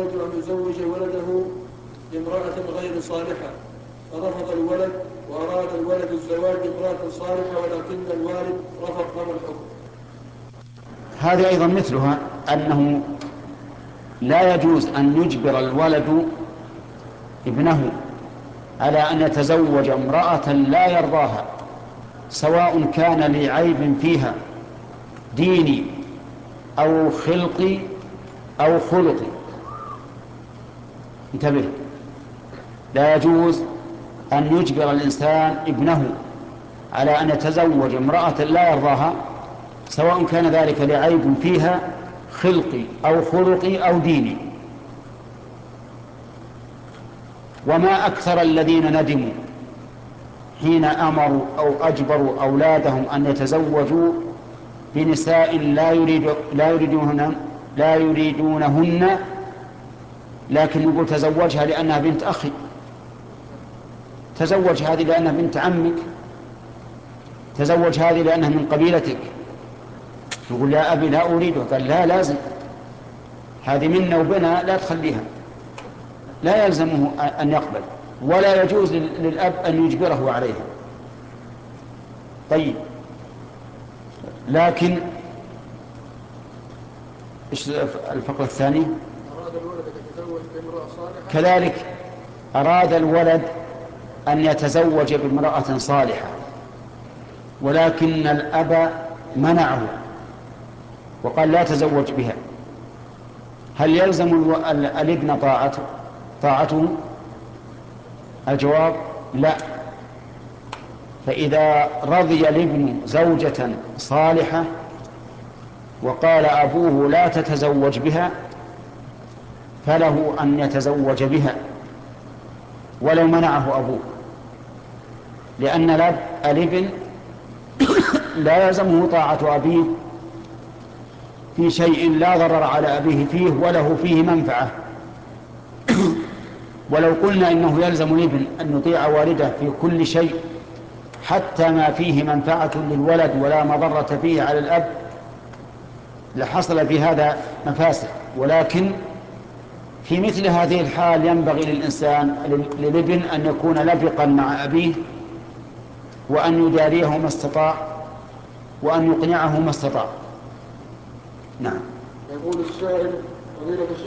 يرجو أن يزوج ولده بامرأة غير صالحة، فرفض الولد وأراد الولد الزواج بامرأة صالحة ولكن الوالد رفض، فما الحكم؟ هذه أيضا مثلها، أنه لا يجوز أن يجبر الولد ابنه على أن يتزوج امرأة لا يرضاها، سواء كان لعيب فيها ديني أو خلقي أو خلقي. انتبه، لا يجوز أن يجبر الإنسان ابنه على أن يتزوج امرأة لا يرضاها، سواء كان ذلك لعيب فيها خلقي أو خلقي أو ديني. وما أكثر الذين ندموا حين أمروا أو أجبروا أولادهم أن يتزوجوا بنساء لا يريدونهن، لكن يقول تزوجها لأنها بنت أخي، تزوج هذه لأنها بنت عمك، تزوج هذه لأنها من قبيلتك. يقول يا أبي لا أريدها، قال لا، لازم، هذه منا وبنا، لا تخليها. لا يلزمه أن يقبل، ولا يجوز للأب أن يجبره عليها. طيب، لكن إيش الفقرة الثانية؟ أراد الولد أن يتزوج بامرأة صالحة، كذلك أراد الولد أن يتزوج بامرأة صالحة، ولكن الأب منعه وقال لا تزوج بها. هل يلزم الابن طاعته؟ الجواب لا. فإذا رضي الابن زوجة صالحة وقال أبوه لا تتزوج بها، فله أن يتزوج بها ولو منعه أبوه، لأن الابن لا يلزمه طاعة أبيه في شيء لا ضرر على أبيه فيه وله فيه منفعة. ولو قلنا إنه يلزم الابن أن يطيع والده في كل شيء حتى ما فيه منفعة للولد ولا مضرة فيه على الأب، لحصل في هذا مفاسد. ولكن في مثل هذه الحال ينبغي للابن أن يكون لبقا مع أبيه، وأن يداريه ما استطاع، وأن يقنعه ما استطاع. نعم. يقول السائل: فضيلة